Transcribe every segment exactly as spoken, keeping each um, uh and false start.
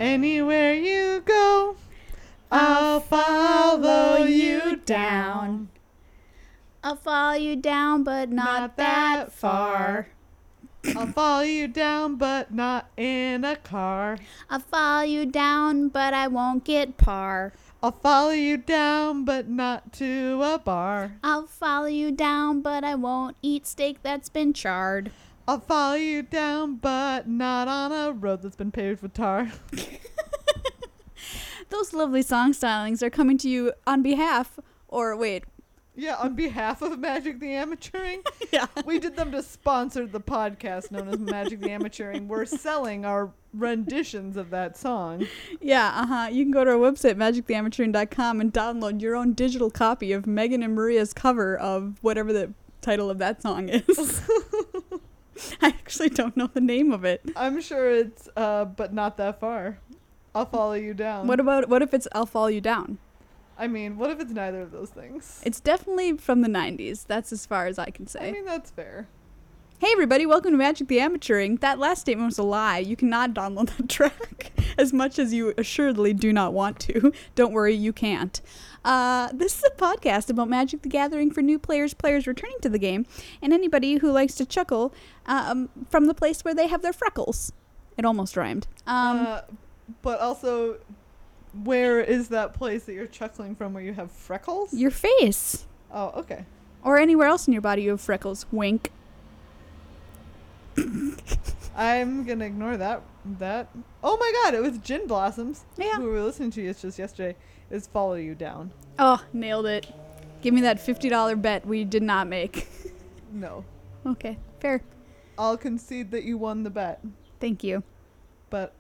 Anywhere you go, I'll follow you down. I'll follow you down, but not, Not that, that far. I'll follow you down, but not in a car. I'll follow you down, but I won't get par. I'll follow you down, but not to a bar. I'll follow you down, but I won't eat steak that's been charred. I'll follow you down, but not on a road that's been paved with tar. Those lovely song stylings are coming to you on behalf, or wait. Yeah, on behalf of Magic the Amateuring. Yeah. We did them to sponsor the podcast known as Magic the Amateuring. We're selling our renditions of that song. Yeah, uh-huh. You can go to our website, magic the amateuring dot com, and download your own digital copy of Megan and Maria's cover of whatever the title of that song is. I actually don't know the name of it. I'm sure it's, uh, but not that far. I'll follow you down. What about, what if it's I'll Follow You Down? I mean, what if it's neither of those things? It's definitely from the nineties. That's as far as I can say. I mean, that's fair. Hey everybody, welcome to Magic the Amateuring. That last statement was a lie. You cannot download that track as much as you assuredly do not want to. Don't worry, you can't. Uh, this is a podcast about Magic the Gathering for new players, players returning to the game, and anybody who likes to chuckle um, from the place where they have their freckles. It almost rhymed. Um, uh, but also, where is that place that you're chuckling from where you have freckles? your face. Oh, okay. Or anywhere else in your body you have freckles. Wink. I'm gonna ignore that. That. Oh my god, it was Gin Blossoms. Yeah. Who we were listening to just yesterday. Is Follow You Down. Oh, nailed it. Give me that fifty dollars bet we did not make. No. Okay, fair. I'll concede that you won the bet, Thank you. but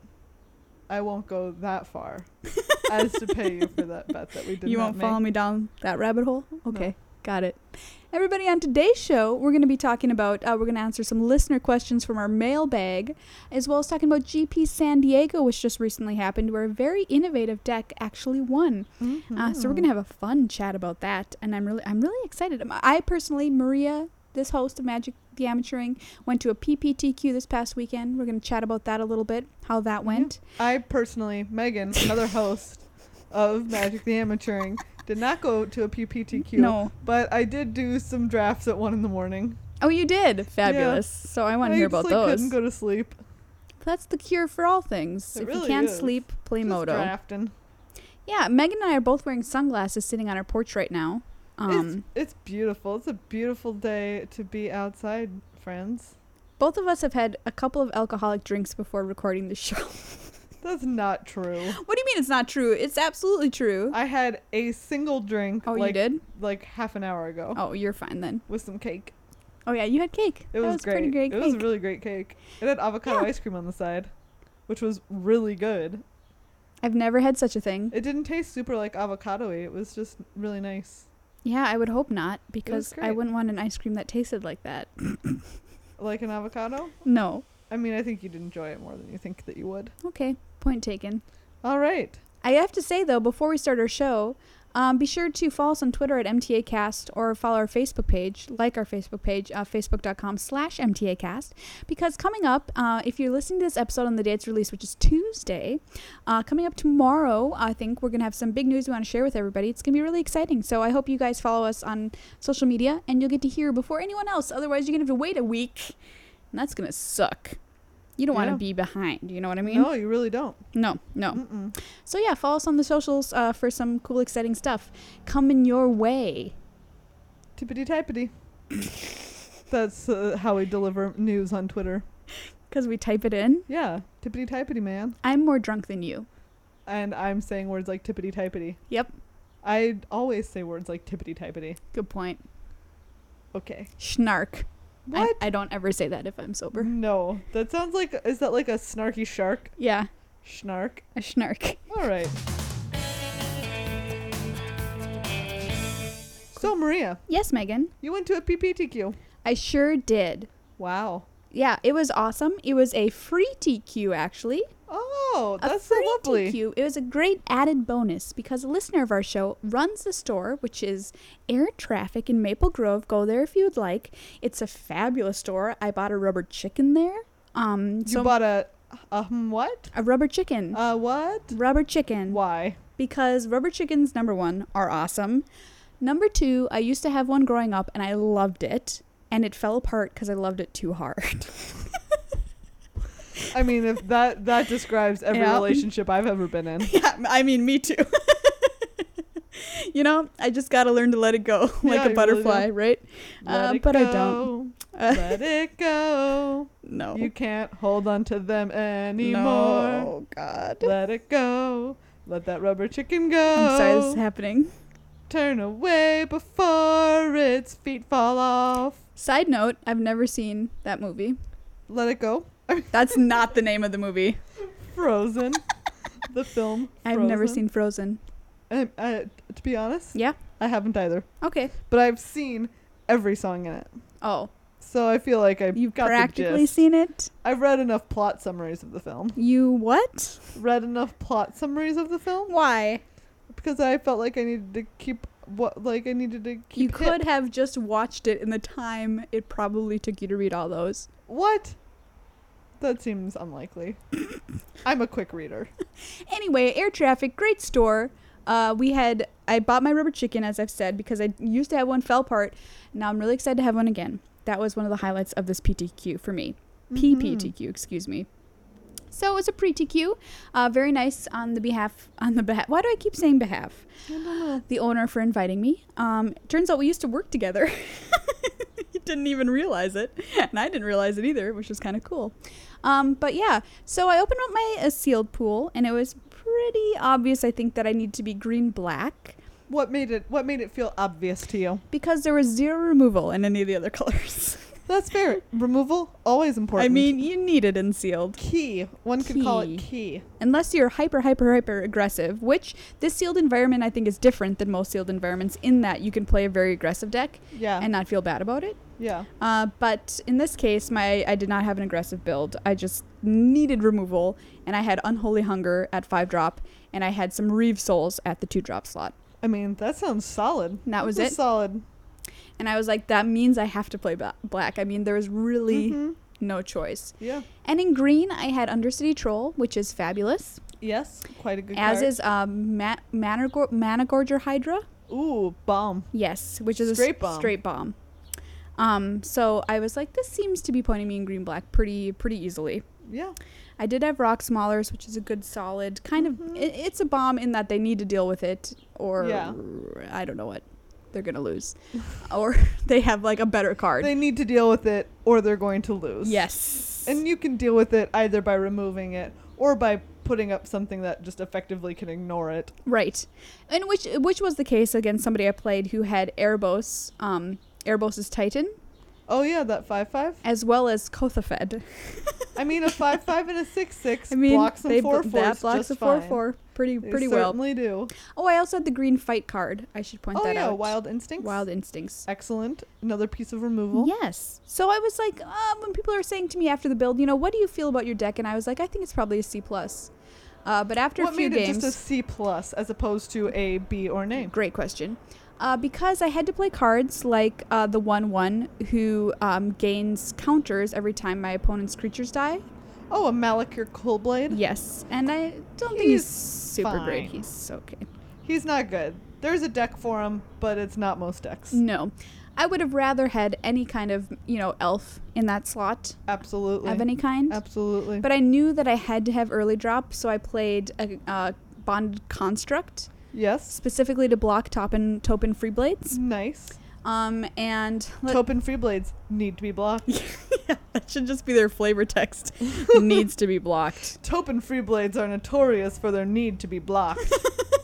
I won't go that far as to pay you for that bet that we did You not won't make. follow me down that rabbit hole? Okay, got it. Everybody, on today's show, we're going to be talking about, uh, we're going to answer some listener questions from our mailbag, as well as talking about G P San Diego, which just recently happened, where a very innovative deck actually won. Mm-hmm. Uh, so we're going to have a fun chat about that, and I'm really, I'm really excited. I personally, Maria, this host of Magic the Amateuring, went to a P P T Q this past weekend. We're going to chat about that a little bit, how that went. I personally, Megan, another host of Magic the Amateuring, did not go to a P P T Q. No. But I did do some drafts at one in the morning. Oh, you did? Fabulous. So I want to hear about I those. couldn't go to sleep. That's the cure for all things. It if really you can't is. sleep, play Just Moto. drafting. Yeah, Megan and I are both wearing sunglasses sitting on our porch right now. Um, it's, it's beautiful. It's a beautiful day to be outside, friends. both of us have had a couple of alcoholic drinks before recording the show. That's not true. What do you mean it's not true? It's absolutely true. I had a single drink. Oh, like, you did? Like half an hour ago. Oh, you're fine then. With some cake. Oh, yeah, you had cake. It that was, was great. pretty great it cake. was really great cake. It had avocado Yeah. ice cream on the side, which was really good. I've never had such a thing. It didn't taste super like avocado-y. It was just really nice. Yeah, I would hope not, because I great. wouldn't want an ice cream that tasted like that. Like an avocado? No. I mean, I think you'd enjoy it more than you think that you would. Okay, point taken. All right. I have to say, though, before we start our show, um, be sure to follow us on Twitter at M T A Cast or follow our Facebook page, like our Facebook page, uh, facebook.com slash MTAcast, because coming up, uh, if you're listening to this episode on the day it's released, which is Tuesday, uh, coming up tomorrow, I think we're going to have some big news we want to share with everybody. It's going to be really exciting. So I hope you guys follow us on social media, and you'll get to hear before anyone else. Otherwise, you're going to have to wait a week, and that's going to suck. You don't Yeah. want to be behind. You know what I mean? No, you really don't. No, no. Mm-mm. So yeah, follow us on the socials uh, for some cool, exciting stuff coming your way. Tippity-typity. That's uh, how we deliver news on Twitter. Because we type it in. Yeah. Tippity-typity, man. I'm more drunk than you. And I'm saying words like tippity-typity. Yep. I always say words like tippity-typity. Good point. Okay. Schnark. What? I, I don't ever say that if I'm sober. No. That sounds like, is that like a snarky shark? Yeah, Schnark. a schnark. All right. So, Maria, Yes, Megan. you went to a P P T Q. I sure did. Wow. Yeah, it was awesome. It was a free T Q, actually. Oh, A that's so free lovely. T Q. It was a great added bonus because a listener of our show runs the store, which is Air Traffic in Maple Grove. Go there if you would like. It's a fabulous store. I bought a rubber chicken there. Um, You so bought a, Um, what? A rubber chicken. Uh, what? Rubber chicken. Why? Because rubber chickens, number one, are awesome. Number two, I used to have one growing up and I loved it. And it fell apart because I loved it too hard. I mean, if that that describes every Yeah. relationship I've ever been in. Yeah, I mean, me too. You know, I just got to learn to let it go like Yeah, a you butterfly, really right? Let Uh, it but go. I don't. Uh, Let it go. no. You can't hold on to them anymore. No, God. Let it go. Let that rubber chicken go. I'm sorry this is happening. Turn away before its feet fall off. Side note, I've never seen that movie. Let it go. That's not the name of the movie. Frozen. The film. I've never Frozen. seen Frozen. I, I, to be honest, Yeah? I haven't either. Okay. But I've seen every song in it. Oh, So I feel like I've you've got practically the gist. seen it? I've read enough plot summaries of the film. You what? Read enough plot summaries of the film Why? because I felt like I needed to keep what like I needed to keep You hip. could have just watched it in the time it probably took you to read all those. What? That seems unlikely. I'm a quick reader. Anyway, Air Traffic, great store. Uh, we had, I bought my rubber chicken, as I've said, because I used to have one, fell apart. Now I'm really excited to have one again. That was one of the highlights of this P T Q for me. P P T Q, excuse me. So it was a pre-T Q. Uh, very nice on the behalf, on the behalf, why do I keep saying behalf? I don't know. The owner for inviting me. Um, turns out we used to work together. He didn't even realize it. And I didn't realize it either, which was kind of cool. Um, but yeah, so I opened up my uh, sealed pool, and it was pretty obvious, I think, that I need to be green-black What made it what made it feel obvious to you? because there was zero removal in any of the other colors. That's fair. Removal always important. I mean, you need it in sealed. key. One could call it key. Unless you're hyper, hyper, hyper aggressive, which this sealed environment I think is different than most sealed environments in that you can play a very aggressive deck Yeah. and not feel bad about it. yeah. Uh, but in this case, my I did not have an aggressive build. I just needed removal, and I had Unholy Hunger at five drop, and I had some Reeve Souls at the two drop slot. I mean, that sounds solid. And that was That's it. solid. And I was like, that means I have to play ba- black. I mean, there was really Mhm. no choice. Yeah. And in green, I had Undercity Troll, which is fabulous. Yes. Quite a good As card. is um, Ma- Managor- Managorger Hydra. Ooh, bomb. Yes, which is Straight a s- bomb. straight bomb. Um, so I was like, this seems to be pointing me in green black pretty pretty easily. Yeah. I did have Rock Smallers, which is a good solid kind Mhm. of. It, it's a bomb in that they need to deal with it, or Yeah. I don't know what they're gonna lose, or they have like a better card. They need to deal with it or they're going to lose. Yes. And you can deal with it either by removing it or by putting up something that just effectively can ignore it. Right, and which which was the case against somebody I played who had Erebos, um, Erebos' Titan, Oh yeah, that five five. as well as Kothafed. I mean, a five five and a six six I mean, blocks some they four bl- fours that blocks just a four fine. four pretty They pretty well. certainly do. Oh, I also had the green fight card. I should point Oh that yeah, out. Wild Instincts. Wild Instincts. Excellent. Another piece of removal. Yes. So I was like, uh, when people are saying to me after the build, you know, what do you feel about your deck? And I was like, I think it's probably a C plus. Uh, but after What a few made games, it just a C plus as opposed to a B or an A? great question. Uh, because I had to play cards like uh, the one one who um, gains counters every time my opponent's creatures die. Oh, a Malakir Coldblade. Yes, and I don't think he's He's super great. fine. He's okay. He's not good. There's a deck for him, but it's not most decks. No, I would have rather had any kind of you know elf in that slot Absolutely. of any kind. Absolutely. But I knew that I had to have early drop, so I played a, a bonded construct yes. specifically to block top and Topin free blades. Nice. Um, and let- Topin free blades need to be blocked. yeah, that should just be their flavor text. Needs to be blocked. Topin free blades are notorious for their need to be blocked.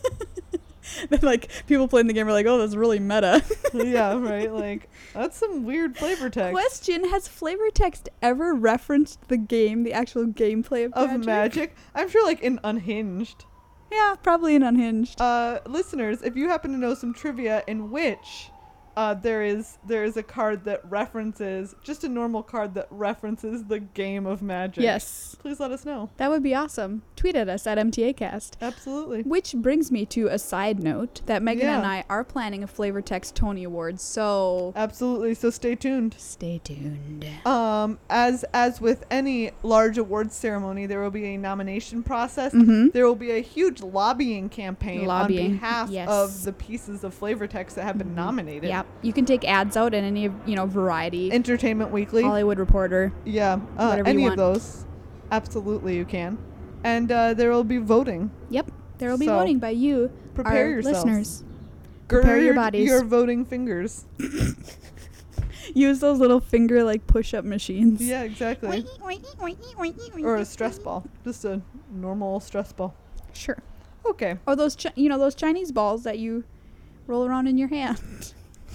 Then, like people playing the game are like, oh, that's really meta. Yeah, right. Like that's some weird flavor text Question: has flavor text ever referenced the game, the actual gameplay of, of Magic? Magic. I'm sure, like in Unhinged. Yeah, probably in Unhinged. Uh, listeners, if you happen to know some trivia in which uh, there is there is a card that references, just a normal card that references the game of Magic. Yes. Please let us know. That would be awesome. Tweet at us at M T A Cast. Absolutely. Which brings me to a side note that Megan Yeah. and I are planning a Flavor Text Tony Awards, so Absolutely. So stay tuned. stay tuned. Um, as as with any large awards ceremony, there will be a nomination process. Mm-hmm. There will be a huge lobbying campaign Lobbying, on behalf yes. of the pieces of flavor text that have been nominated. Yep. You can take ads out in any of, you know, Variety, Entertainment Weekly. Hollywood Reporter. Yeah, uh, Whatever you any of want. those. Absolutely, you can. And uh, there will be voting. Yep. There will be So, voting by you, Prepare our yourselves. listeners. Prepare your Gird bodies. your voting fingers. Use those little finger like push-up machines. Yeah, exactly. Or a stress ball. Just a normal stress ball. Sure. Okay. Or those, chi- you know, those Chinese balls that you roll around in your hand.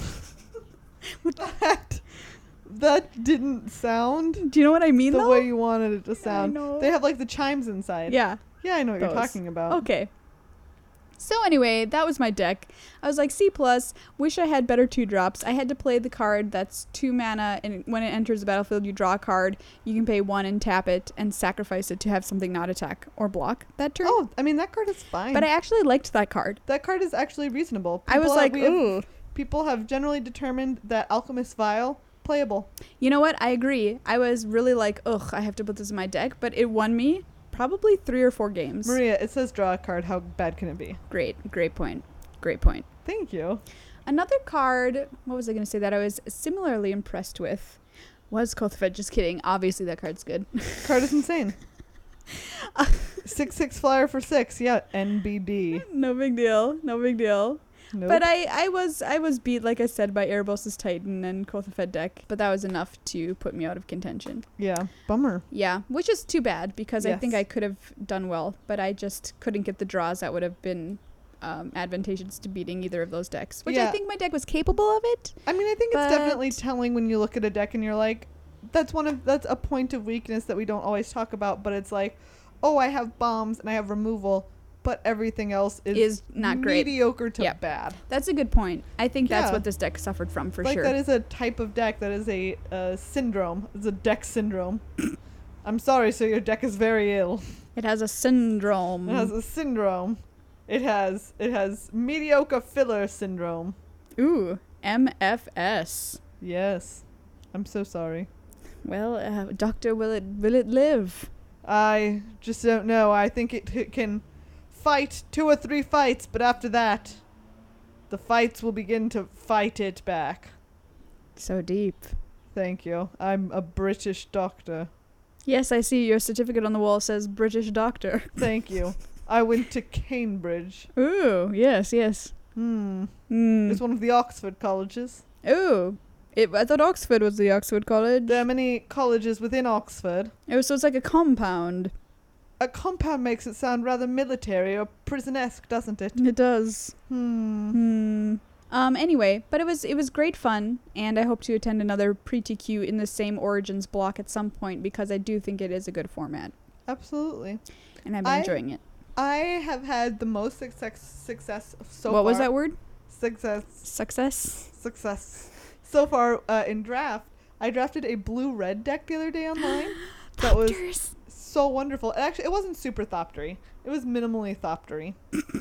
that, that didn't sound Do you know what I mean, the though? way you wanted it to sound. know. They have like the chimes inside. Yeah. Yeah, I know what Those. you're talking about. Okay. So anyway, that was my deck. I was like, C plus. Wish I had better two drops. I had to play the card that's two mana, and when it enters the battlefield, you draw a card. You can pay one and tap it and sacrifice it to have something not attack or block that turn. Oh, I mean, that card is fine. But I actually liked that card. that card is actually reasonable. I was People- like, we have- ooh. People have generally determined that Alchemist Vial, playable. You know what? I agree. I was really like, ugh, I have to put this in my deck, but it won me probably three or four games. Maria, it says draw a card. How bad can it be? Great, great point. Great point. Thank you. Another card, what was I going to say that I was similarly impressed with was Kothafed. Just kidding. Obviously, that card's good. Card is insane. six six flyer for six. Yeah, N B D. No big deal. No big deal. Nope. But I, I was I was beat, like I said, by Erebos' Titan and Kothafed deck. But that was enough to put me out of contention. Yeah, bummer. Yeah, which is too bad because I think Yes. I could have done well. But I just couldn't get the draws that would have been um, advantageous to beating either of those decks. Which I Yeah. think my deck was capable of it. I mean, I think it's definitely But- telling when you look at a deck and you're like, that's one of that's a point of weakness that we don't always talk about. But it's like, oh, I have bombs and I have removal, but everything else is, Is not great. mediocre to Yep. bad. That's a good point. I think that's Yeah. what this deck suffered from for like sure. that is a type of deck that is a uh, syndrome. It's a deck syndrome. I'm sorry, so your deck is very ill. It has a syndrome. It has a syndrome. It has it has mediocre filler syndrome. Ooh, M F S. Yes, I'm so sorry. Well, uh, Doctor, will it will it live? I just don't know. I think it, it can fight two or three fights, but after that, the fights will begin to fight it back. So deep. Thank you. I'm a British doctor. Yes, I see your certificate on the wall says British Doctor. Thank you. I went to Cambridge. Ooh, yes, yes. Hmm. Mm. It's one of the Oxford colleges. Ooh, it, I thought Oxford was the Oxford College. There are many colleges within Oxford. Oh, so it's like a compound. A compound makes it sound rather military or prison-esque, doesn't it? It does. Hmm. Hmm. Um. Anyway, but it was it was great fun, and I hope to attend another pre-T Q in the same Origins block at some point because I do think it is a good format, Absolutely. and I've been I- enjoying it. I have had the most success success so what far. was that word? Success. Success. Success. So far uh, in draft, I drafted a blue-red deck the other day online. That was Thopters. so wonderful. It actually, it wasn't super thoptery. It was minimally thoptery.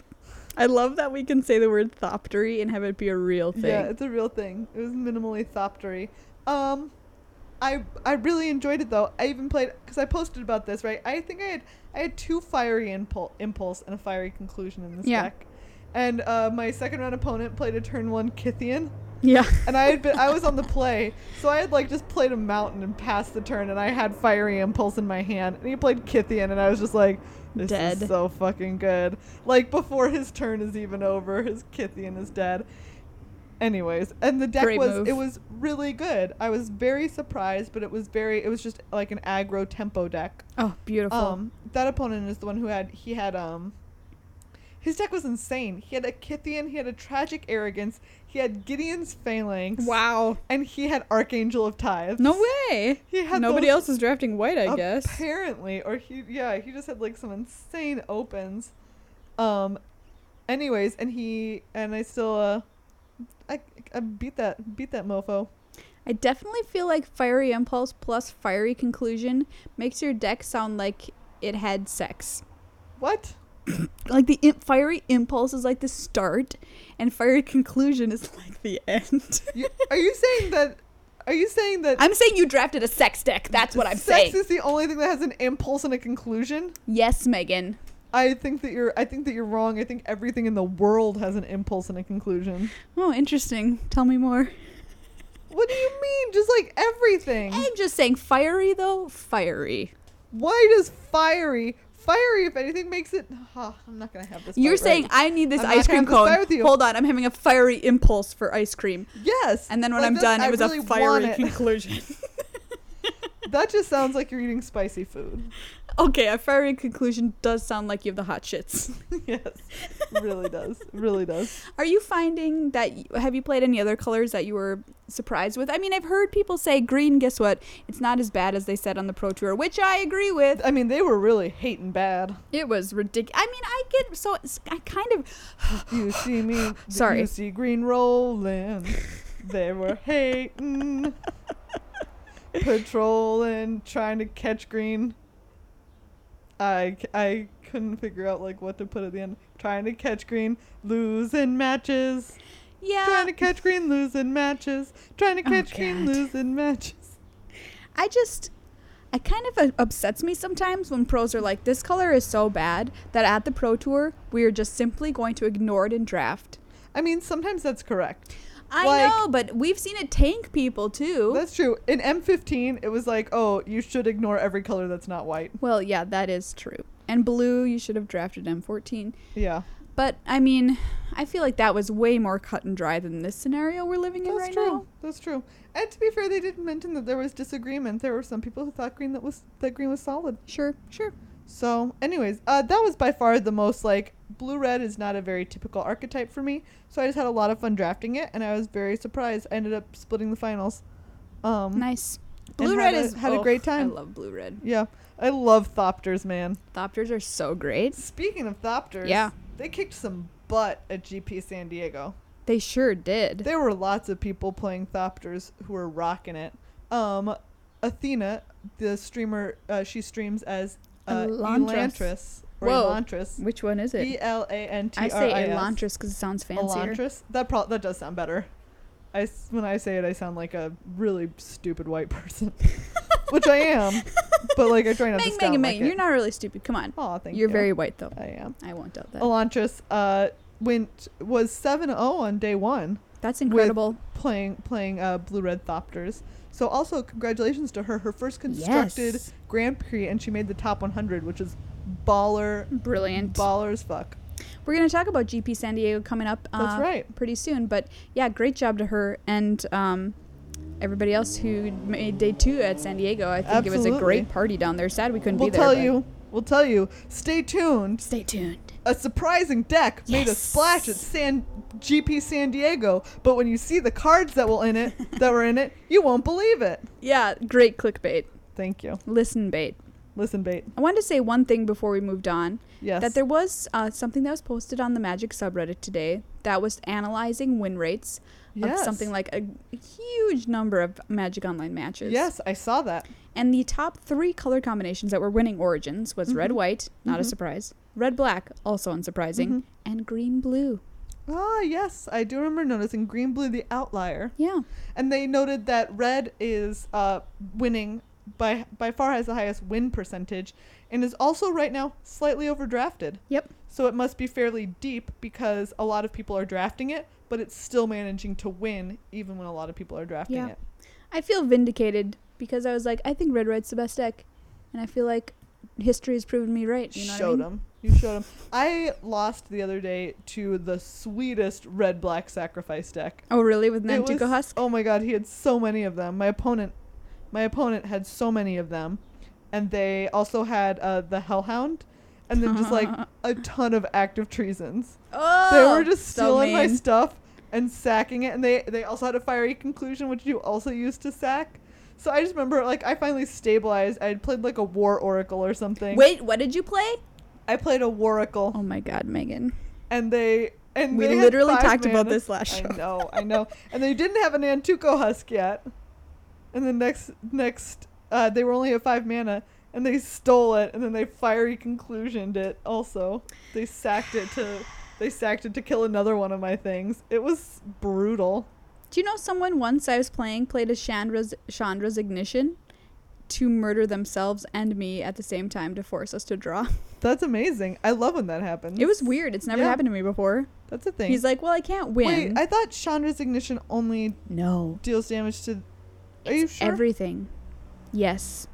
I love that we can say the word thoptery and have it be a real thing. Yeah, it's a real thing. It was minimally thoptery. Um, I I really enjoyed it though. I even played because I posted about this, right? I think I had I had two fiery impul- impulse and a fiery conclusion in this Yeah. deck, and uh, my second round opponent played a turn one Kythian, Yeah. and I had been I was on the play, so I had like just played a mountain and passed the turn, and I had fiery impulse in my hand, and he played Kythian, and I was just like, this Dead. is so fucking good. Like before his turn is even over, his Kythian is dead. Anyways, and the deck Great was move. it was really good. I was very surprised, but it was very it was just like an aggro tempo deck. Oh, beautiful. Um, that opponent is the one who had he had um. His deck was insane. He had a Kythian, he had a Tragic Arrogance, he had Gideon's Phalanx, wow. and he had Archangel of Tithes. No way. He had Nobody those else is drafting white, I guess. Apparently, or he yeah, he just had like some insane opens. Um anyways, and he and I still uh I, I beat that beat that mofo. I definitely feel like Fiery Impulse plus Fiery Conclusion makes your deck sound like it had sex. What? Like the imp- Fiery Impulse is like the start, and Fiery Conclusion is like the end. You, are you saying that? Are you saying that? I'm saying you drafted a sex deck. That's what I'm sex saying. Sex is the only thing that has an impulse and a conclusion? Yes, Megan. I think that you're. I think that you're wrong. I think everything in the world has an impulse and a conclusion. Oh, interesting. Tell me more. What do you mean? Just like everything. I'm just saying fiery though. Fiery. Why does fiery? Fiery, if anything, makes it. Oh, I'm not gonna have this. You're fight saying right. I need this I'm ice not gonna cream have this fight cone. with you. Hold on, I'm having a fiery impulse for ice cream. Yes. And then when Like I'm this, done, I it was really a want fiery it. conclusion. That just sounds like you're eating spicy food. Okay, a fiery conclusion does sound like you have the hot shits. Yes, really does. Really does. Are you finding that, y- have you played any other colors that you were surprised with? I mean, I've heard people say green, guess what? It's not as bad as they said on the Pro Tour, which I agree with. I mean, they were really hating bad. It was ridiculous. I mean, I get, so it's, I kind of, You see me. Sorry. You see green rolling. They were hating. Patrolling, trying to catch green. I, I couldn't figure out like what to put at the end. Trying to catch green, losing matches. yeah. Trying to catch green, losing matches. Trying to Oh, catch green, God. losing matches. I just, it kind of uh, upsets me sometimes when pros are like, this color is so bad that at the Pro Tour, we are just simply going to ignore it in draft. I mean, sometimes that's correct. I Like- know, but we've seen it tank people too. That's true. In M fifteen, it was like, oh, you should ignore every color that's not white. Well, yeah, that is true. And blue, you should have drafted M fourteen. Yeah. But, I mean, I feel like that was way more cut and dry than this scenario we're living in That's right true. now. That's true. And to be fair, they did mention that there was disagreement. There were some people who thought green that was that green was solid. Sure, sure. So, anyways, uh, that was by far the most like blue red is not a very typical archetype for me. So I just had a lot of fun drafting it, and I was very surprised. I ended up splitting the finals. Um, Nice. and Blue had red a- is had a oh, great time. I love blue red. Yeah, I love Thopters, man. Thopters are so great. Speaking of Thopters, Yeah. they kicked some butt at G P San Diego. They sure did. There were lots of people playing Thopters who were rocking it. Um, Athena, the streamer, uh, she streams as uh, Elantris. Elantris. Or Whoa. Elantris. Which one is it? E L A N T R I I S. say Elantris because it sounds fancier. Elantris? That, pro- that does sound better. I s- when I say it, I sound like a really stupid white person. Which I am. But, like, I try not to Megan, sound Megan, like Megan, it. you're not really stupid. Come on. Aw, thank You're you. very white, though. I am. I won't doubt that. Elantris uh, went, was seven oh on day one. That's incredible. playing playing uh, blue red Thopters. So also congratulations to her, her first constructed Yes. Grand Prix, and she made the top one hundred, which is baller, Brilliant. baller as fuck. We're going to talk about G P San Diego coming up That's uh, right. pretty soon. But yeah, great job to her and um, everybody else who made day two at San Diego. I think it was a Absolutely. great party down there. Sad we couldn't We'll be there. tell but you, we'll tell you. Stay tuned. Stay tuned. A surprising deck made a Yes. splash at San G P San Diego, but when you see the cards that will in it, that were in it, you won't believe it. Yeah, great clickbait. Thank you. Listen bait. Listen, bait. I wanted to say one thing before we moved on. Yes. That there was uh, something that was posted on the Magic subreddit today that was analyzing win rates Yes. of something like a huge number of Magic Online matches. Yes, I saw that. And the top three color combinations that were winning Origins was red Mhm. white, not a Mhm. surprise, red black, also unsurprising, Mhm. and green blue. Ah, yes, I do remember noticing green blue the outlier. Yeah. And they noted that red is uh, winning by by far has the highest win percentage and is also right now slightly overdrafted. Yep. So it must be fairly deep because a lot of people are drafting it, but it's still managing to win even when a lot of people are drafting Yeah. it. I feel vindicated because I was like, I think red white's the best deck. And I feel like history has proven me right. You know Showed what I mean? him. You showed him. I lost the other day to the sweetest red black sacrifice deck. Oh, really? With It Nantuko was- Husk? Oh my god, he had so many of them. My opponent my opponent had so many of them. And they also had uh, the Hellhound and then just like a ton of active treasons. Oh, They were just so stealing my mean. stuff and sacking it, and they they also had a fiery conclusion which you also used to sack. So I just remember like I finally stabilized. I had played like a War Oracle or something. Wait, what did you play? I played a Waracle. Oh my god, Megan. And they And We they had literally five talked about mana. this last show. I know, I know. And they didn't have an Nantuko Husk yet. And then next, next, uh, they were only at five mana, and they stole it, and then they fiery conclusioned it. Also, they sacked it to, they sacked it to kill another one of my things. It was brutal. Do you know someone once I was playing played as Chandra's Chandra's Ignition to murder themselves and me at the same time to force us to draw? That's amazing. I love when that happens. It was weird. It's never Yeah. happened to me before. That's a thing. He's like, well, I can't win. Wait, I thought Chandra's Ignition only no. deals damage to. Are you sure? Everything. Yes.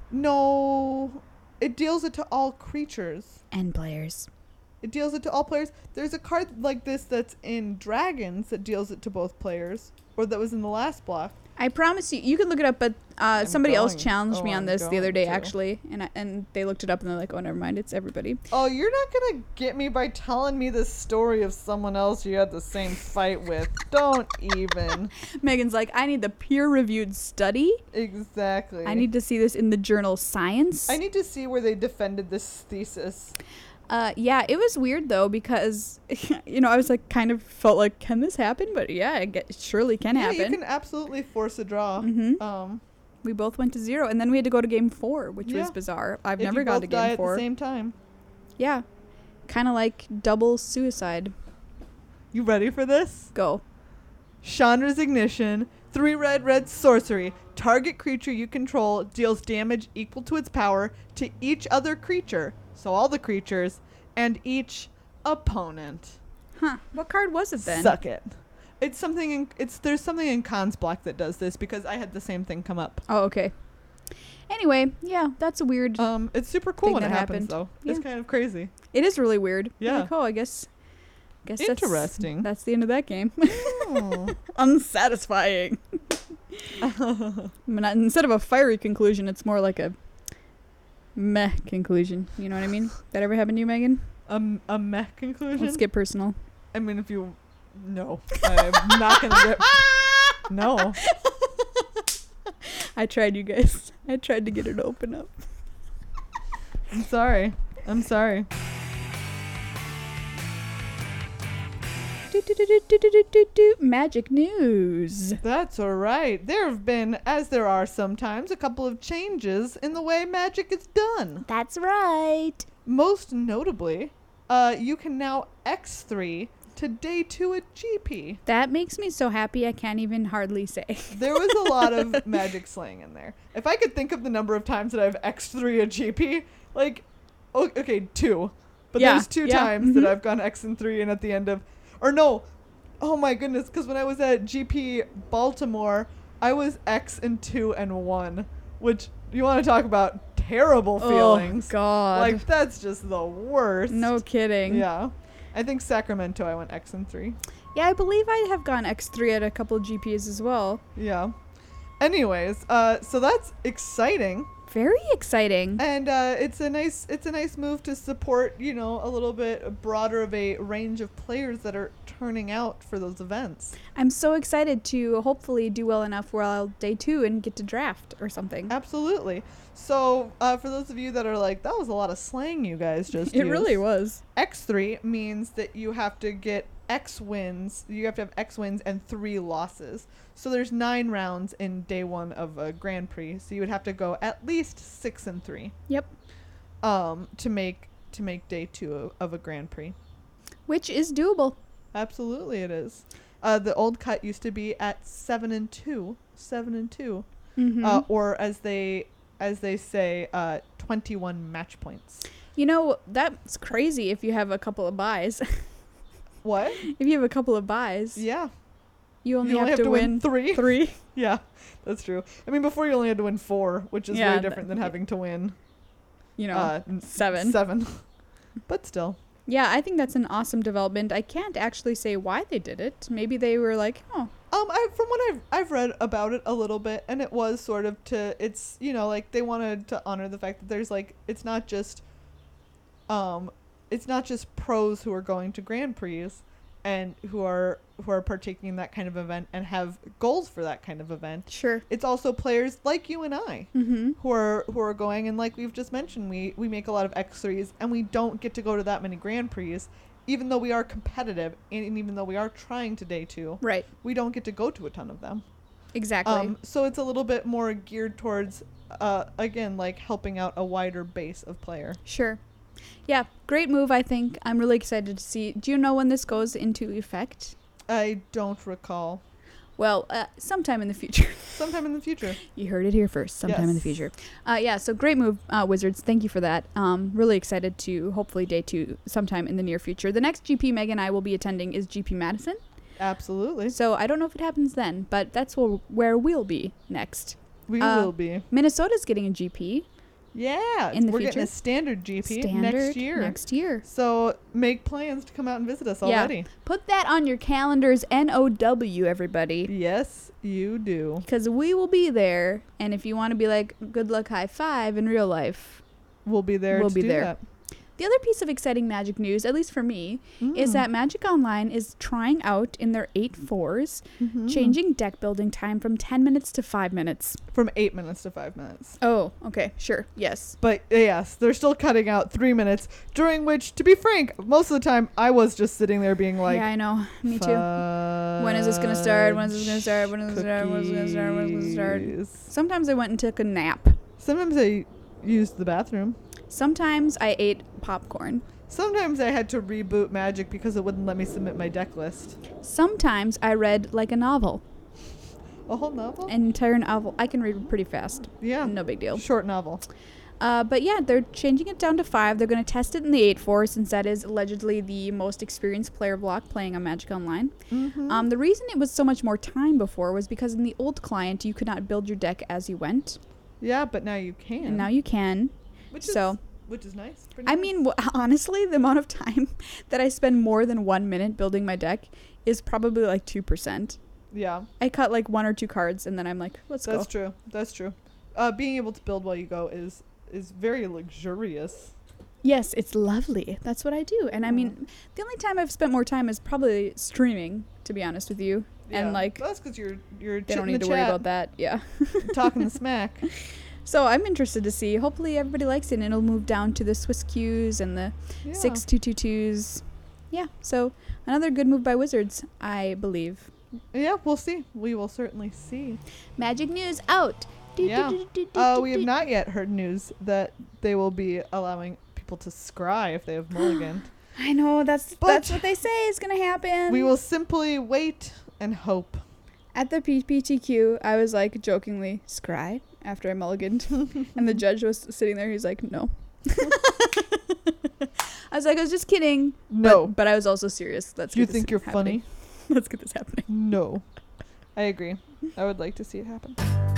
No, it deals it to all creatures. And players. It deals it to all players. There's a card like this that's in Dragons that deals it to both players, or that was in the last block. I promise you, you can look it up, but uh, I'm somebody else going- challenged oh, me on I'm this the other going day, to. actually, and I, and they looked it up and they're like, oh, never mind, it's everybody. Oh, you're not gonna get me by telling me the story of someone else you had the same fight with. Don't even. Megan's like, I need the peer-reviewed study. Exactly. I need to see this in the journal Science. I need to see where they defended this thesis. Uh, yeah, it was weird though because, you know, I was like, kind of felt like, can this happen? But yeah, it get, surely can yeah, happen. you can absolutely force a draw. Mm-hmm. Um, We both went to zero, and then we had to go to game four, which Yeah. was bizarre. I've if never you gone both to die game at four. the same time. Yeah, kind of like double suicide. You ready for this? Go. Chandra's Ignition, three red, red sorcery. Target creature you control deals damage equal to its power to each other creature, so all the creatures, and each opponent. Huh? What card was it then? Suck it. It's something. In, it's there's something in Khan's block that does this because I had the same thing come up. Oh, okay. Anyway, yeah, that's a weird. Um, it's super cool Thing when it that happens happened. though. Yeah. It's kind of crazy. It is really weird. You're Yeah. Like, oh, I guess. Guess Interesting. That's, that's the end of that game. Oh. Unsatisfying. I mean, not- instead of a fiery conclusion, it's more like a meh conclusion. You know what I mean? That ever happened to you, Megan? Um, a meh conclusion. Let's get personal. I mean, if you, no, I'm not gonna get. No. I tried, you guys. I tried to get her to open up. I'm sorry. I'm sorry. Do, do, do, do, do, do, do, do. Magic news. That's all right. There have been, as there are sometimes, a couple of changes in the way Magic is done. That's right. Most notably, uh, you can now X three to day two at G P. That makes me so happy I can't even hardly say. There was a lot of Magic slang in there. If I could think of the number of times that I've X three at G P, like, oh, okay, two. But Yeah, there's two yeah, times mhm. that I've gone X and three and at the end of, or no, oh my goodness, because when I was at G P Baltimore, I was X and two and one, which you want to talk about terrible feelings. Oh, God. Like, that's just the worst. No kidding. Yeah. I think Sacramento, I went X and three. Yeah, I believe I have gone X three at a couple of G Ps as well. Yeah. Anyways, uh, so that's exciting. Very exciting. And uh, it's a nice it's a nice move to support, you know, a little bit broader of a range of players that are turning out for those events. I'm so excited to hopefully do well enough where I'll day two and get to draft or something. Absolutely. So uh, for those of you that are like, that was a lot of slang you guys just It used. really was. X three means that you have to get X wins. You have to have X wins and three losses. So there's nine rounds in day one of a Grand Prix. So you would have to go at least six and three. Yep. Um, to make to make day two of, of a Grand Prix. Which is doable. Absolutely, it is. Uh, the old cut used to be at seven and two, seven and two, Mm-hmm. uh, or as they as they say, uh, twenty-one match points. You know, that's crazy if you have a couple of buys. What? If you have a couple of buys, Yeah. you only, You only have, to, win, three. three. Yeah, that's true. I mean, before you only had to win four, which is Yeah, way different th- than having to win You know, uh, n- seven. Seven. But still. Yeah, I think that's an awesome development. I can't actually say why they did it. Maybe they were like, oh, Um, I from what I've I've read about it a little bit, and it was sort of to it's you know like they wanted to honor the fact that there's like it's not just, um, it's not just pros who are going to Grand Prix, and who are who are partaking in that kind of event and have goals for that kind of event. sure. It's also players like you and I Mm-hmm. who are who are going, and like we've just mentioned, we we make a lot of X threes, and we don't get to go to that many Grand Prix, even though we are competitive and even though we are trying to day two, Right. we don't get to go to a ton of them. Exactly. Um, so it's a little bit more geared towards, uh, again, like helping out a wider base of player. Sure. Yeah, great move, I think. I'm really excited to see. Do you know when this goes into effect? I don't recall. Well, uh, sometime in the future. Sometime in the future. You heard it here first. Sometime in the Yes. future. Uh, yeah, so great move, uh, Wizards. Thank you for that. Um, really excited to hopefully day two sometime in the near future. The next G P Meg and I will be attending is G P Madison. Absolutely. So I don't know if it happens then, but that's where, where we'll be next. We Uh, will be. Minnesota's getting a G P. Yeah. in the we're future? getting a standard G P Standard next year. Next year. So make plans to come out and visit us Yeah. already. Put that on your calendars, N O W, everybody. Yes, you do. Because we will be there. And if you want to be like, good luck high five in real life, We'll be there We'll to be do there. that. the other piece of exciting Magic news, at least for me, is Mm. that Magic Online is trying out in their eight fours, Mhm. changing deck building time from ten minutes to five minutes. From eight minutes to five minutes. Oh, okay, sure, yes. But uh, yes, they're still cutting out three minutes, during which, to be frank, most of the time I was just sitting there being like, yeah, I know. Me too. When is this gonna start? When is this gonna start? When is this gonna start? When is this gonna start? When is this gonna start? cookies. Sometimes I went and took a nap. Sometimes I used the bathroom. Sometimes I ate popcorn. Sometimes I had to reboot Magic because it wouldn't let me submit my deck list. Sometimes I read like a novel, A whole novel? an entire novel. I can read pretty fast. Yeah. No big deal. Short novel. Uh, but yeah, they're changing it down to five. They're going to test it in the eight four since that is allegedly the most experienced player block playing on Magic Online. Mm-hmm. Um, the reason it was so much more time before was because in the old client you could not build your deck as you went, yeah, but now you can. and now you can. which so- is, which is nice. Pretty I nice. mean, w- honestly, the amount of time that I spend more than one minute building my deck is probably like two percent. yeah, I cut like one or two cards and then I'm like, let's that's go. true. That's true. Uh, being able to build while you go is is very luxurious. Yes, it's lovely. That's what I do. And I mean, the only time I've spent more time is probably streaming, to be honest with you. Yeah. And like, that's because you're you're they don't chitting need the to worry chat, about that. Yeah. talking the smack. So I'm interested to see. Hopefully everybody likes it and it'll move down to the Swiss Qs and the Yeah. six two two twos. Yeah. So another good move by Wizards, I believe. Yeah, we'll see. We will certainly see. Magic news out. Do, Yeah. do, do, do, do, Uh, do, we have do. not yet heard news that they will be allowing people to scry if they have mulliganed. I know that's But- that's what they say is gonna happen. We will simply wait and hope. At the P P T Q, I was like jokingly scry after I mulliganed, and the judge was sitting there. He's like, "No." I was like, "I was just kidding." No. but, but I was also serious. Let's. Do you get think this you're happening. funny? Let's get this happening. No. I agree. I would like to see it happen.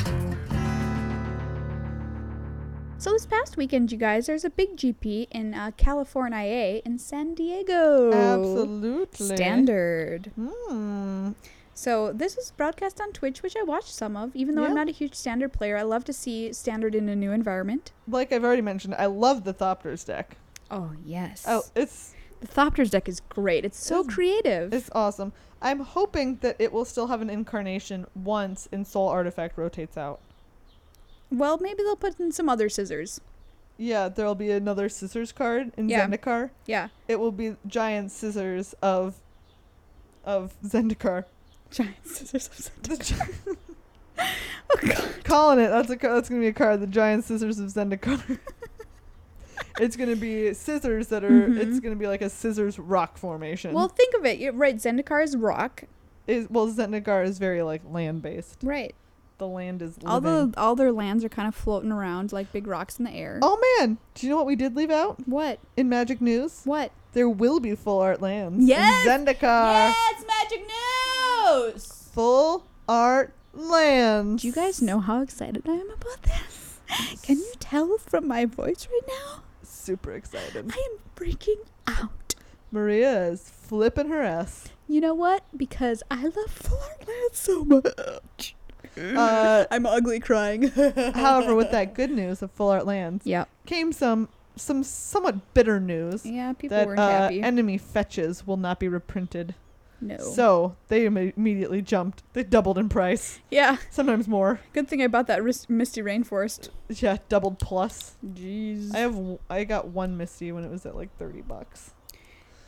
So this past weekend, you guys, there's a big G P in uh, California in San Diego. Absolutely. Standard. Hmm. So this was broadcast on Twitch, which I watched some of. Even though I'm Yeah. not a huge Standard player, I love to see Standard in a new environment. Like I've already mentioned, I love the Thopters deck. Oh yes. Oh, it's The Thopters deck is great. It's so It's- creative. it's awesome. I'm hoping that it will still have an incarnation once in Soul Artifact rotates out. Well, maybe they'll put in some other scissors. Yeah, there'll be another scissors card in Yeah. Zendikar. Yeah. It will be giant scissors of of Zendikar. Giant scissors of The Zendikar. gi- Oh, God. Calling it. That's a ca- that's gonna be a card. The giant scissors of Zendikar. It's gonna be scissors that are. Mhm. It's gonna be like a scissors rock formation. Well, think of it. You're right. Zendikar is rock. is well Zendikar is very like land based. Right. The land is living. All the all their lands are kind of floating around like big rocks in the air. Oh man, do you know what we did leave out What? in Magic News? What? There will be full art lands. Yes! In Zendikar. Yes, magic news. Full art lands. Do you guys know how excited I am about this? Can you tell from my voice right now? Super excited. I am freaking out. Maria is flipping her ass. You know what? Because I love full art lands so much. Uh, I'm ugly crying. However, with that good news of full art lands, Yep. came some some somewhat bitter news Yeah, people that weren't uh, happy. enemy fetches will not be reprinted. No. So they Im- immediately jumped. They doubled in price, yeah. sometimes more. Good thing I bought that Ris- Misty Rainforest. Yeah, doubled plus. Jeez. I have w- I got one Misty when it was at like thirty bucks.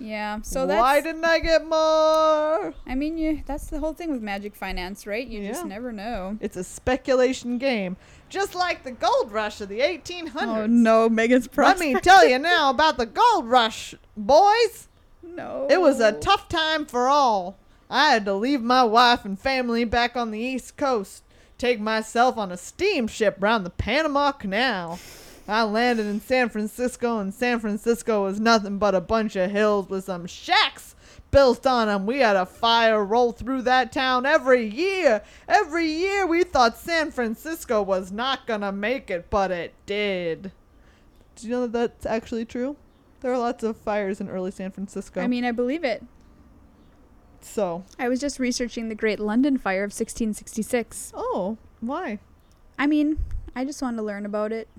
Yeah. So Why that's. didn't I get more? I mean, you. That's the whole thing with Magic Finance, right? You just Yeah. never know. It's a speculation game, just like the gold rush of the eighteen hundreds. Oh no, Megan's Let prospect. me tell you now about the gold rush, boys. No. It was a tough time for all. I had to leave my wife and family back on the East Coast, take myself on a steamship round the Panama Canal. I landed in San Francisco, and San Francisco was nothing but a bunch of hills with some shacks built on them. We had a fire roll through that town every year. Every year we thought San Francisco was not gonna make it, but it did. Do you know that that's actually true? There are lots of fires in early San Francisco. I mean, I believe it. So. I was just researching the Great London Fire of sixteen sixty-six. Oh, why? I mean, I just wanted to learn about it.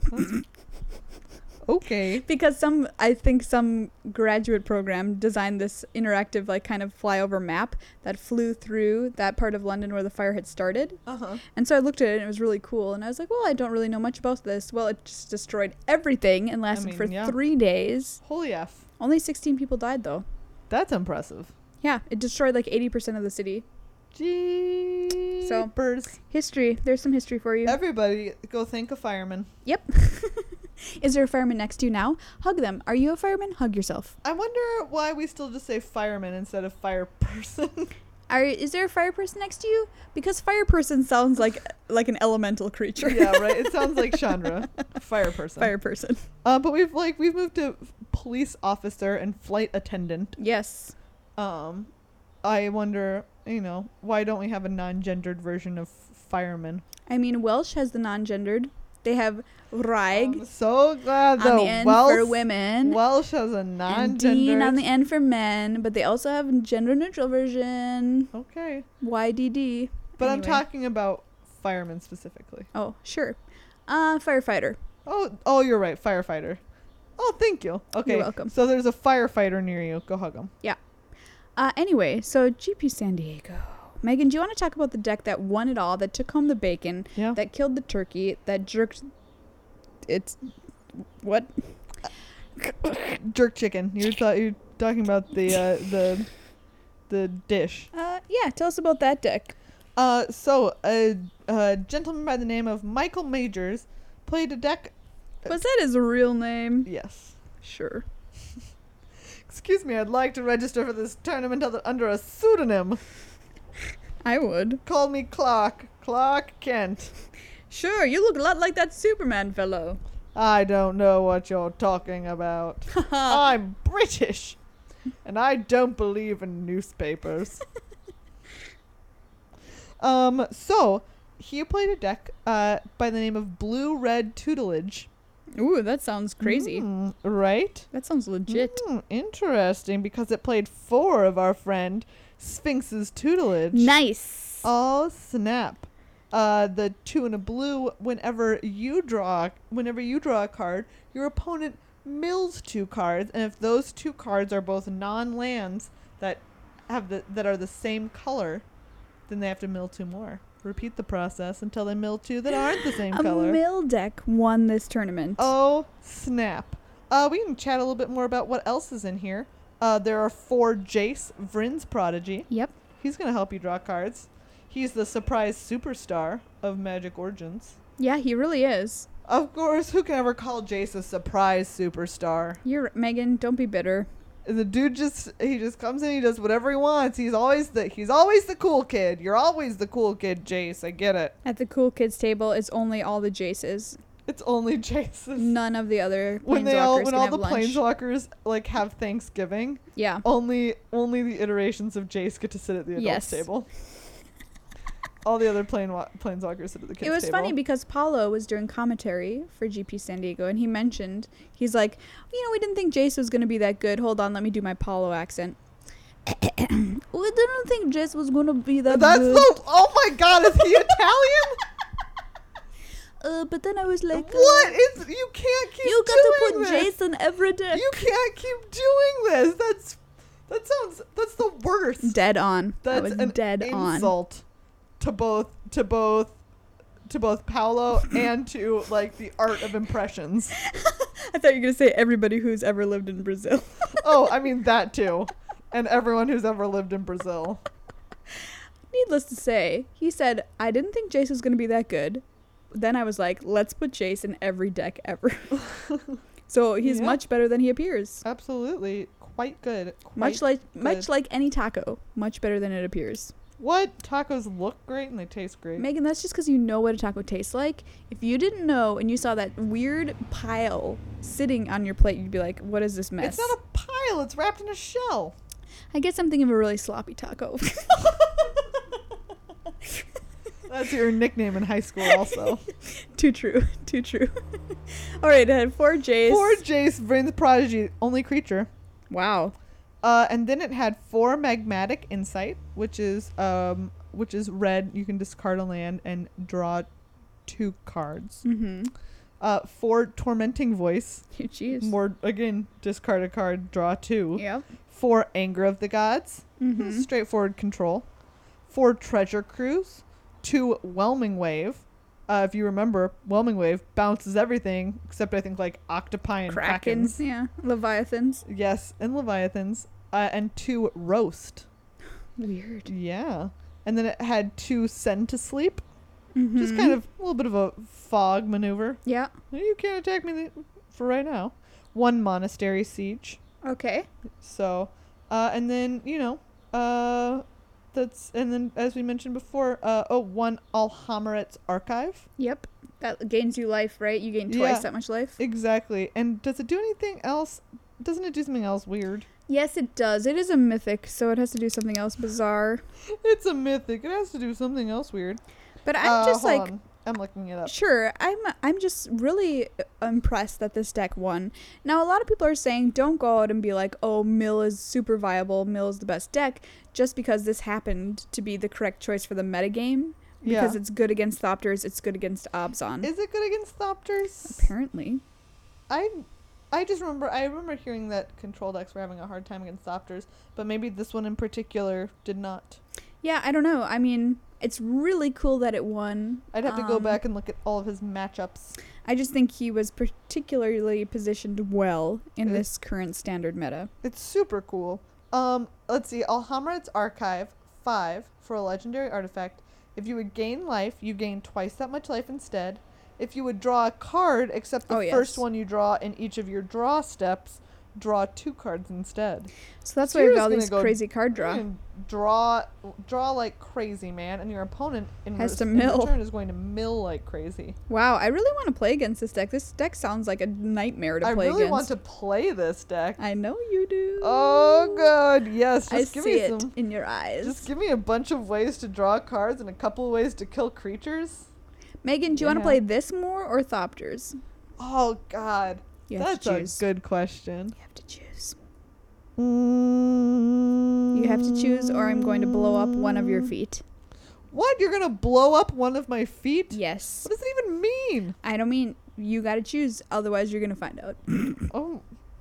Okay. Because some, I think some graduate program designed this interactive, like, kind of flyover map that flew through that part of London where the fire had started. Uh-huh. And so I looked at it and it was really cool. And I was like, well, I don't really know much about this. Well, it just destroyed everything and lasted mean, for yeah. three days. Holy F. Only sixteen people died, though. That's impressive. Yeah, it destroyed like eighty percent of the city. Jeepers. History. There's some history for you. Everybody go thank a fireman. Yep. Is there a fireman next to you now? Hug them. Are you a fireman? Hug yourself. I wonder why we still just say fireman instead of fire person. Are is there a fire person next to you? Because fire person sounds like like an elemental creature. Yeah, right. It sounds like Chandra, fire person. Fire person. Uh, but we've like we've moved to police officer and flight attendant. Yes. Um, I wonder, you know, why don't we have a non-gendered version of fireman? I mean, Welsh has the non-gendered. They have Raig I'm so glad on the the end Welsh, for women. Welsh has a And non-gendered. Dean on the end for men, but they also have a gender-neutral version. Okay. Y D D. But I'm Anyway. talking about firemen specifically. Oh, sure. Uh, firefighter. Oh, oh, you're right, firefighter. Oh, thank you. Okay. You're welcome. So there's a firefighter near you. Go hug him. Uh, anyway, so G P San Diego. Megan, do you want to talk about the deck that won it all, that took home the bacon, Yeah. that killed the turkey, that jerked... It's... What? Jerk chicken. You thought you were talking about the uh, the the dish. Uh, yeah, tell us about that deck. Uh, so a, a gentleman by the name of Michael Majors played a deck. Was that his real name? Yes. Sure. Excuse me. I'd like to register for this tournament under- under a pseudonym. I would. Call me Clark. Clark Kent. Sure, you look a lot like that Superman fellow. I don't know what you're talking about. I'm British, and I don't believe in newspapers. um, so he played a deck uh by the name of Blue Red Tutelage. Ooh, that sounds crazy. Mm, right? That sounds legit. Mm, interesting, because it played four of our friend Sphinx's Tutelage. Nice. Oh snap! Uh, the two and a blue. Whenever you draw, whenever you draw a card, your opponent mills two cards, and if those two cards are both non-lands that have the that are the same color, then they have to mill two more. Repeat the process until they mill two that aren't the same a color. mill deck won this tournament. Oh snap! Uh, we can chat a little bit more about what else is in here. Uh, there are four Jace, Vryn's prodigy. Yep. He's gonna help you draw cards. He's the surprise superstar of Magic Origins. Yeah, he really is. Of course, who can ever call Jace a surprise superstar? You're Megan. Don't be bitter. The dude just he just comes in, he does whatever he wants. He's always the he's always the cool kid. You're always the cool kid, Jace. I get it. At the cool kids table, it's only all the Jaces. It's only Jace's. None of the other When they all planeswalkers when can all have the lunch. planeswalkers like have Thanksgiving, Yeah. only only the iterations of Jace get to sit at the adults Yes. table. All the other plane wa- planeswalkers sit at the kids It was table. funny because Paulo was doing commentary for G P San Diego, and he mentioned, he's like, you know, we didn't think Jace was going to be that good. Hold on, let me do my Paulo accent. We didn't think Jace was going to be that That's good. the oh my god, is he Italian? Uh, but then I was like, uh, What? It's you can't keep you got to doing put this. Jace in every deck. You can't keep doing this. That's that sounds that's the worst. Dead on. That's I was an dead on. insult to both to both to both Paolo and to like the art of impressions. I thought you were going to say everybody who's ever lived in Brazil. Oh, I mean that too. And everyone who's ever lived in Brazil. Needless to say, he said, I didn't think Jace was going to be that good. Then I was like, let's put Jace in every deck ever. So he's Yeah. much better than he appears. Absolutely. Quite good. Quite Much like good. much like any taco. Much better than it appears. What? Tacos look great and they taste great. Megan, that's just because you know what a taco tastes like. If you didn't know and you saw that weird pile sitting on your plate, you'd be like, what is this mess? It's not a pile. It's wrapped in a shell. I guess I'm thinking of a really sloppy taco. That's your nickname in high school also. Too true. Too true. All right, I had four Jace. Four Jace, Brain the Prodigy, only creature. Wow. Uh, and then it had four Magmatic Insight, which is um, which is red. You can discard a land and draw two cards. Mm-hmm. Uh, four Tormenting Voice. Jeez. More again, discard a card, draw two. Yep. Four Anger of the Gods. Mm-hmm. Straightforward control. Four Treasure Cruise. Two Whelming Wave. Uh, if you remember, Whelming Wave bounces everything except I think like octopi and krakens. Krakens, yeah. Leviathans. Yes, and Leviathans. Uh, and two Roast. Weird. Yeah. And then it had two Send to Sleep. Mm-hmm. Just kind of a little bit of a fog maneuver. Yeah. You can't attack me th- for right now. One Monastery Siege. Okay. So, uh, and then, you know, uh, that's, and then as we mentioned before, uh, oh, one Alhammaret's Archive. Yep. That gains you life, right? You gain twice Yeah. that much life. Exactly. And does it do anything else? Doesn't it do something else weird? Yes, it does. It is a mythic, so it has to do something else bizarre. It's a mythic. It has to do something else weird. But I'm Uh, just hold like, on. I'm looking it up. sure, I'm I'm just really impressed that this deck won. Now, a lot of people are saying don't go out and be like, oh, Mill is super viable, Mill is the best deck, just because this happened to be the correct choice for the metagame. Because Yeah. it's good against Thopters, it's good against Abzan. Is it good against Thopters? Apparently. I I just remember I remember hearing that control decks were having a hard time against Thopters, but maybe this one in particular did not. Yeah, I don't know. I mean, it's really cool that it won. I'd have to go Um, back and look at all of his matchups. I just think he was particularly positioned well in Uh, this current standard meta. It's super cool. Um, let's see. Alhammaret's Archive, five for a legendary artifact. If you would gain life, you gain twice that much life instead. If you would draw a card, except the Oh, yes. first one you draw in each of your draw steps, draw two cards instead. So that's So why we you're have all just these gonna go crazy card draw. And draw, draw like crazy, man, and your opponent in, Has res- to in mill. return is going to mill like crazy. Wow, I really want to play against this deck. This deck sounds like a nightmare to I play really against. want to play this deck. I know you do. Oh god, yes! Just I give see me it some. in your eyes. Just give me a bunch of ways to draw cards and a couple of ways to kill creatures. Megan, do you want to Yeah. play this more or Thopters? Oh god, You have that's to a choose. good question. You have to choose. Mm. You have to choose, or I'm going to blow up one of your feet. What? You're gonna blow up one of my feet? Yes. What does it even mean? I don't mean you got to choose, otherwise you're going to find out. Oh.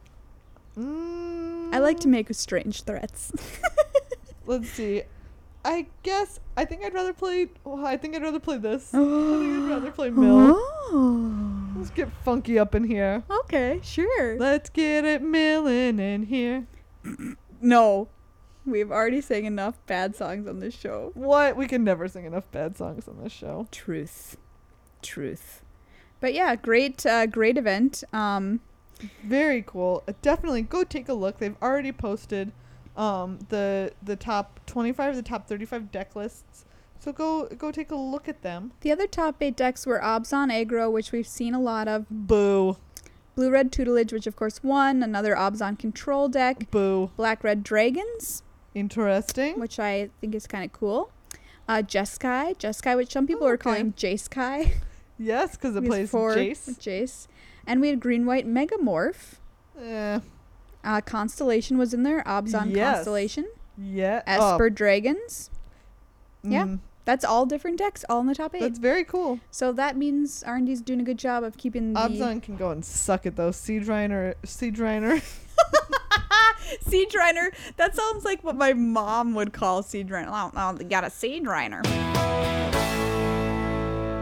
Mm. I like to make strange threats. Let's see. I guess I think I'd rather play. Oh, I think I'd rather play this. I think I'd rather play Mill. Oh. Let's get funky up in here. Okay, sure. Let's get it millin' in here. No. We've already sang enough bad songs on this show. What? We can never sing enough bad songs on this show. Truth. Truth. But yeah, great uh, great event. Um Very cool. Uh, definitely go take a look. They've already posted um, the the top twenty-five, the top thirty-five deck lists. So go go take a look at them. the other top eight decks were Abzan Aggro, which we've seen a lot of. Boo. Blue Red Tutelage, which of course won. Another Abzan Control deck. Boo. Black Red Dragons, Interesting. which I think is kind of cool. Uh, Jeskai, Jeskai, which some people Oh, are okay. calling Jacekai. Yes, because it He plays has four Jace. with Jace. And we had Green White Megamorph. Eh, Uh, Constellation was in there. Abzan Yes. Constellation. yeah. Esper Dragons. Oh, yeah. mm, That's all different decks, all in the top eight. that's very cool. So that means R and D's doing a good job of keeping the... Abzan can go and suck it though. Siege Reiner. Siege Reiner. Siege Reiner. That sounds like what my mom would call Siege Reiner. Oh, oh, they got a Siege Reiner.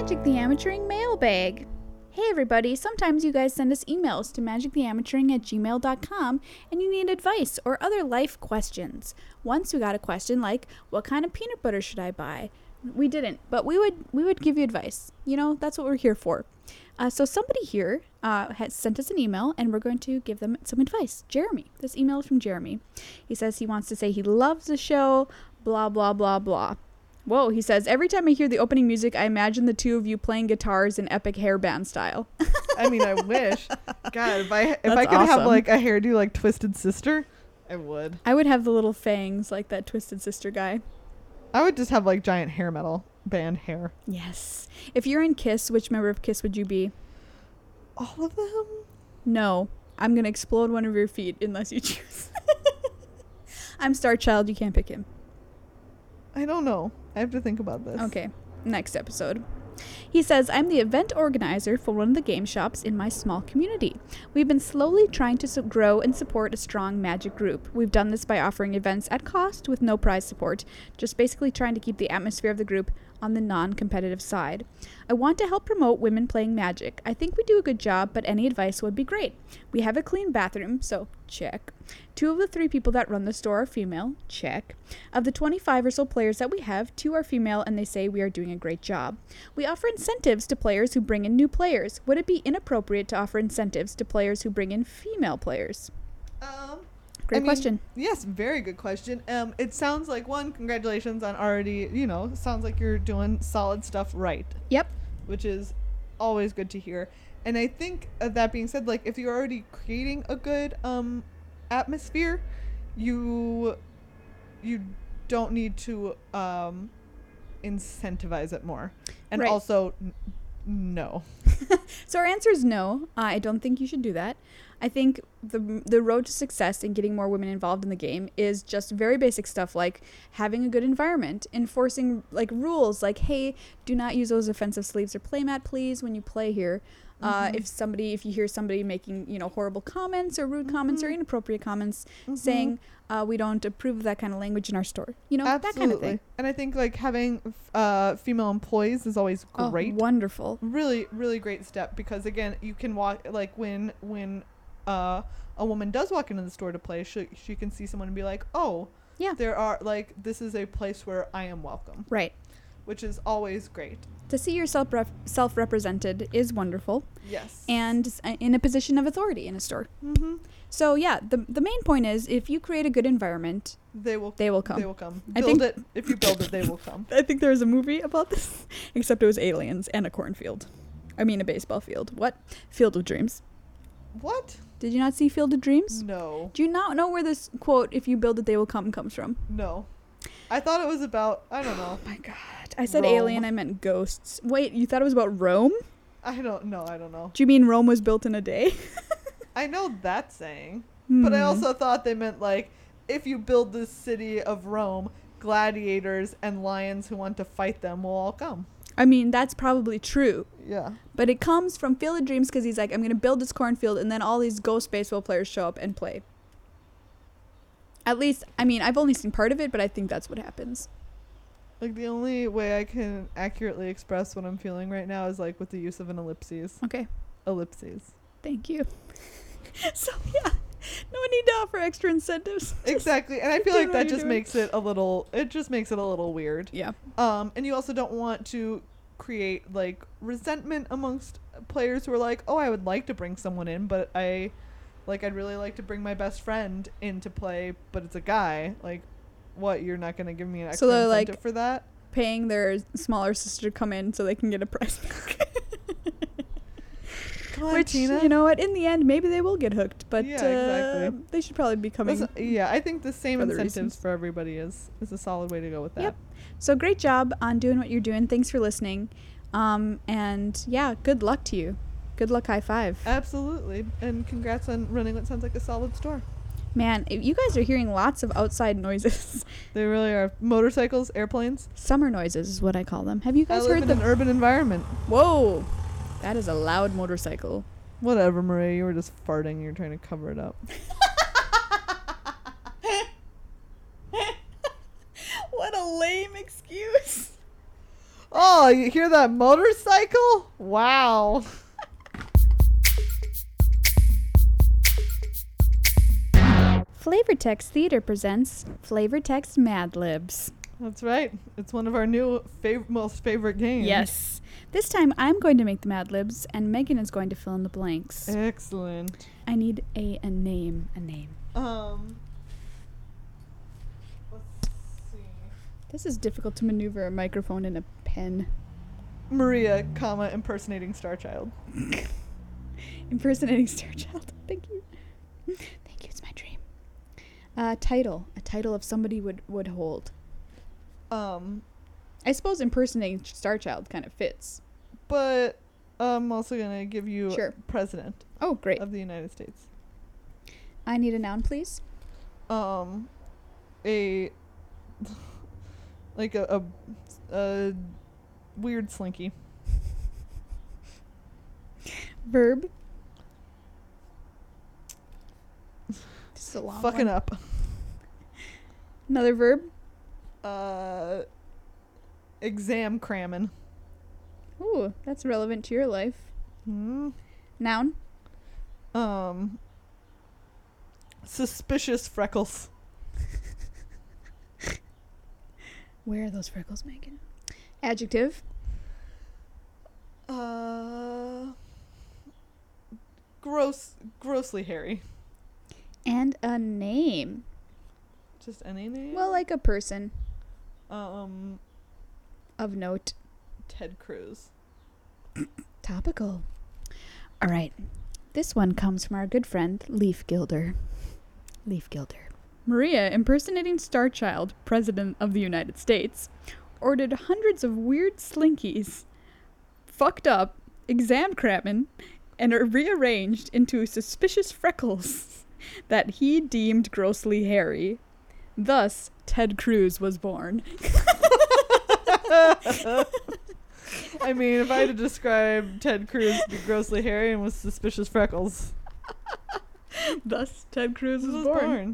Magic the Amateuring mailbag. Hey everybody, sometimes you guys send us emails to magictheamateuring at gmail dot com and you need advice or other life questions. Once we got a question like, what kind of peanut butter should I buy? We didn't, but we would we would give you advice. You know, that's what we're here for. Uh, so somebody here uh, has sent us an email and we're going to give them some advice. Jeremy. This email is from Jeremy. He says he wants to say he loves the show, blah, blah, blah, blah. Whoa, he says, every time I hear the opening music, I imagine the two of you playing guitars in epic hairband style. I mean, I wish. God, if I if That's I could awesome. have like a hairdo like Twisted Sister, I would. I would have the little fangs like that Twisted Sister guy. I would just have like giant hair metal band hair. Yes. If you're in KISS, which member of KISS would you be? All of them? No. I'm going to explode one of your feet unless you choose. I'm Star Child. You can't pick him. I don't know. I have to think about this. Okay. Next episode. He says, I'm the event organizer for one of the game shops in my small community. We've been slowly trying to su- grow and support a strong Magic group. We've done this by offering events at cost with no prize support, just basically trying to keep the atmosphere of the group on the non-competitive side. I want to help promote women playing Magic. I think we do a good job, but any advice would be great. We have a clean bathroom, so check. Two of the three people that run the store are female, check. Of the twenty-five or so players that we have, two are female and they say we are doing a great job. We offer incentives to players who bring in new players. Would it be inappropriate to offer incentives to players who bring in female players? Um, Great I mean, question. Yes, very good question. Um, it sounds like, one, congratulations on already, you know, sounds like you're doing solid stuff right, Yep. which is always good to hear. And I think uh, that being said, like if you're already creating a good um atmosphere, you you don't need to um incentivize it more. And Right. also n- no. So our answer is no. Uh, I don't think you should do that. I think the the road to success in getting more women involved in the game is just very basic stuff like having a good environment, enforcing like rules like, hey, do not use those offensive sleeves or playmat, please, when you play here. Uh, Mhm. if somebody, if you hear somebody making, you know, horrible comments or rude comments or Mhm. inappropriate comments, Mhm. saying uh, we don't approve of that kind of language in our store, you know, Absolutely. that kind of thing. And I think like having f- uh female employees is always great. Oh, wonderful. Really, really great step because again, you can walk like when when uh a woman does walk into the store to play, she she can see someone and be like, oh, Yeah. there are like this is a place where I am welcome, Right. which is always great. To see yourself rep- self-represented is wonderful Yes. and s- in a position of authority in a store. Mm-hmm. So yeah, the the main point is if you create a good environment, They will. they will come. They will come. I Build think- it. If you build it, they will come. I think there was a movie about this, except it was aliens and a cornfield. I mean a baseball field. What? Field of Dreams. What? Did you not see Field of Dreams? No. Do you not know where this quote, if you build it, they will come, comes from? No. I thought it was about. I don't know. Oh my god. I said Rome. alien, I meant ghosts. Wait, you thought it was about Rome? I don't know. I don't know. Do you mean Rome was built in a day? I know that saying. But I Hmm. also thought they meant like, if you build this city of Rome, gladiators and lions who want to fight them will all come. I mean, that's probably true. Yeah. But it comes from Field of Dreams because he's like, I'm going to build this cornfield, and then all these ghost baseball players show up and play. At least, I mean, I've only seen part of it, but I think that's what happens. Like the only way I can accurately express what I'm feeling right now is like with the use of an ellipses. Okay, Ellipses. thank you. So, yeah, no need to offer extra incentives. Just Exactly. And I feel do like what that you're just doing. makes it a little, it just makes it a little weird. Yeah. Um, and you also don't want to create like resentment amongst players who are like, oh, I would like to bring someone in, but I, like, I'd really like to bring my best friend in to play, but it's a guy. Like, what? You're not going to give me an extra they're, incentive like, for that? Paying their smaller sister to come in so they can get a prize back. Come on, Which, Tina. you know what, in the end, maybe they will get hooked, but Yeah, uh, exactly. they should probably be coming. Listen, yeah, I think the same for other incentives reasons. for everybody is is a solid way to go with that. Yep. So great job on doing what you're doing. Thanks for listening. Um, and yeah, good luck to you. Good luck, high five. Absolutely. And congrats on running what sounds like a solid store. Man, if you guys are hearing lots of outside noises. They really are. Motorcycles, airplanes. Summer noises is what I call them. Have you I guys live heard in the... an urban environment. Whoa! That is a loud motorcycle. Whatever, Maria. You were just farting. You're trying to cover it up. What a lame excuse. Oh, Oh, you hear that motorcycle? Wow. Flavor Text Theater presents Flavor Text Mad Libs. That's right. It's one of our new fav- most favorite games. Yes. This time I'm going to make the Mad Libs, and Megan is going to fill in the blanks. Excellent. I need a, a name. A name. Um. Let's see. This is difficult to maneuver a microphone and a pen. Maria, comma, impersonating Starchild. Impersonating Starchild. Thank you. Thank you. It's my dream. Uh, title. A title of somebody would, would hold. Um, I suppose impersonating Starchild kind of fits. but I'm also gonna give you Sure. president Oh, great. of the United States. I need a noun, please. Um, a like a a, a weird slinky. Verb. This is a long Fucking one. up. Another verb. Uh, exam cramming. Ooh, that's relevant to your life. Hmm. Noun. Um. Suspicious freckles. Where are those freckles, Megan? Adjective. Uh. Gross, grossly hairy. And a name. Just any name. Well, like a person um, of note. Ted Cruz. Topical. All right. This one comes from our good friend, Leaf Gilder. Leaf Gilder. Maria, impersonating Starchild, President of the United States, ordered hundreds of weird slinkies, fucked up, exam cramming, and are rearranged into suspicious freckles that he deemed grossly hairy. Thus, Ted Cruz was born. I mean, if I had to describe Ted Cruz to be grossly hairy and with suspicious freckles. Thus, Ted Cruz was, was born. born.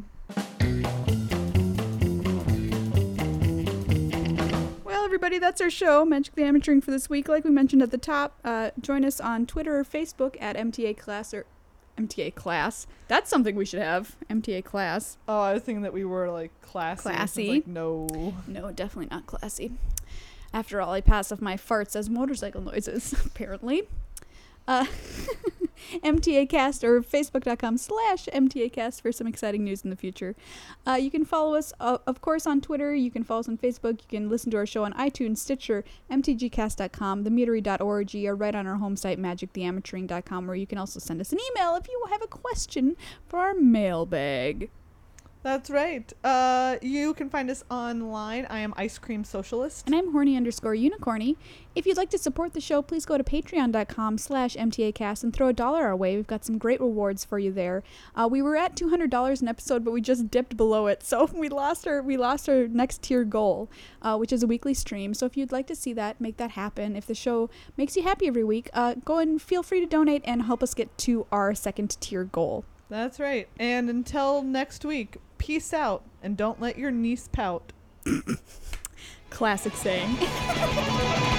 Well, everybody, that's our show, Magically Amateuring for this week. Like we mentioned at the top, uh, join us on Twitter or Facebook at M T A Class or M T A Class. That's something we should have. M T A Class. Oh, I was thinking that we were like classy. Classy. I was like, no. No, definitely not classy. After all, I pass off my farts as motorcycle noises, apparently. Uh, M T A Cast or Facebook.com slash MTAcast for some exciting news in the future. Uh, you can follow us, uh, of course, on Twitter. You can follow us on Facebook. You can listen to our show on iTunes, Stitcher, M T G cast dot com, the meadery dot org, or right on our home site, magic the amateuring dot com, where you can also send us an email if you have a question for our mailbag. That's right. Uh, you can find us online. I am Ice Cream Socialist. And I'm horny underscore unicorny. If you'd like to support the show, please go to patreon.com slash MTAcast and throw a dollar our way. We've got some great rewards for you there. Uh, we were at two hundred dollars an episode, but we just dipped below it. So we lost our we lost our next tier goal, uh, which is a weekly stream. So if you'd like to see that, make that happen. If the show makes you happy every week, uh, go and feel free to donate and help us get to our second tier goal. That's right. And until next week, peace out and don't let your niece pout. Classic saying.